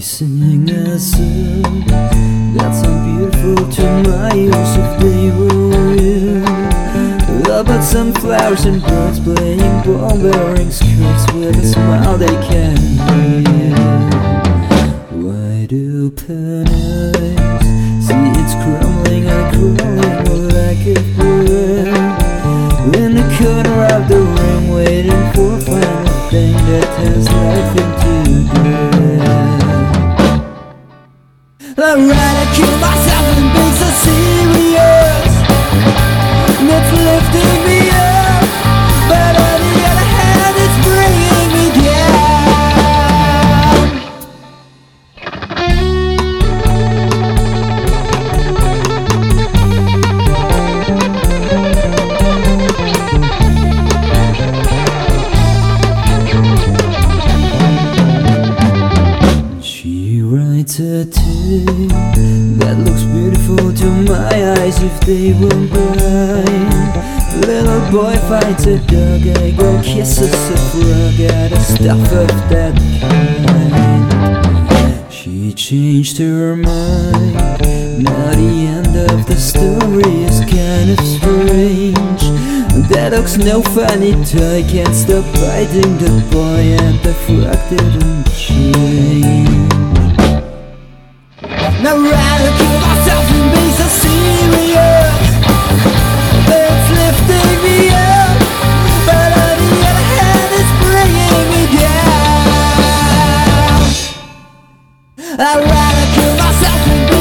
sing a song that's so beautiful to my ears if they were real. About some flowers and birds playing ball-bearing skirts with a smile they can read. Wide open eyes, see it's crumbling and crawling like a bird in the corner of the room, waiting for a final thing that has nothing to do. I'd rather kill myself than be so serious. It's lifting me up, but on the other hand, it's bringing me down. She writes a tune that looks beautiful to my eyes if they were blind. Little boy finds a dog, I go kisses a frog out of stuff of that kind. She changed her mind, now the end of the story is kind of strange. That dog's no funny toy, can't stop biting the boy, and the frog didn't change. Now I'd rather kill myself than be so serious. It's lifting me up, but on the other hand, it's bringing me down. I'd rather kill myself than be